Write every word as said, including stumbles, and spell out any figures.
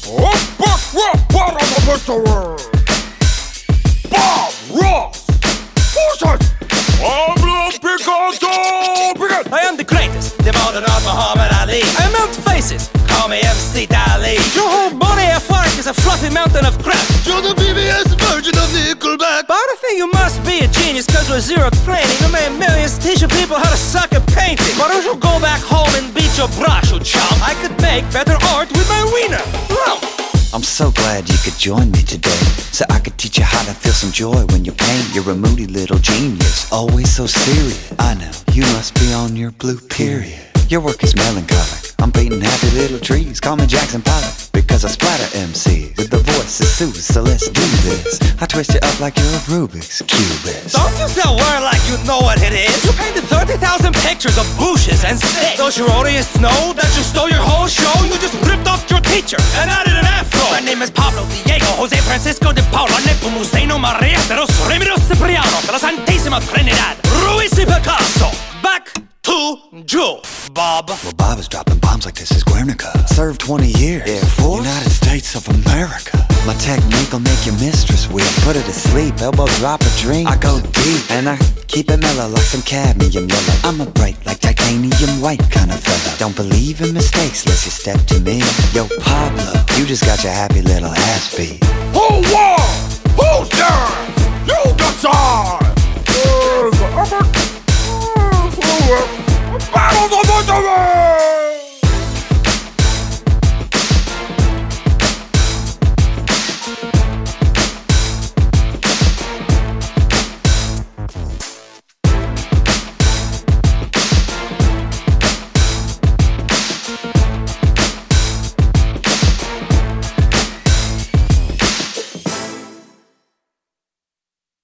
Bob Ross! Who's that? Pablo Picasso! I am the greatest, the modern art Muhammad Ali. I melt faces, call me M C Dali. Your whole body of work is a fluffy mountain of crap. You're the B B S version of Nickelback. But I think you must be a genius, cause with zero training you made millions teaching people how to suck at painting. But if you go back home and beat your brush, you chump, I could make better art with my wiener. Wow. I'm so glad you could join me today, so I could teach you how to feel some joy when you paint. You're a moody little genius, always so serious. I know, you must be on your blue period. Your work is melancholic, I'm painting happy little trees. Call me Jackson Pollock, because I splatter M Cs with the voice of Sue, so let's do this. I twist you up like you're a Rubik's Cubist. Don't use that word like you know what it is. You painted thirty thousand pictures of bushes and sticks. Don't your audience know that you stole your whole show? You just ripped off your teacher and added an afro. My name is Pablo Diego Jose Francisco de Paula Nepomuceno Maria de los Remedios Cipriano de la Santissima Trinidad Ruiz y Picasso. Back to Joe, Bob. Well, Bob is dropping bombs like this is Guernica. Served twenty years, Air Force, United States of America. My technique will make your mistress weak. Put her to sleep, elbow drop a drink. I go deep, and I keep it mellow like some cadmium yellow. I'm a bright like titanium white kind of fella. Don't believe in mistakes unless you step to me. Yo, Pablo, you just got your happy little ass beat. Who won? Who's there? You decide! Battle of the Victory!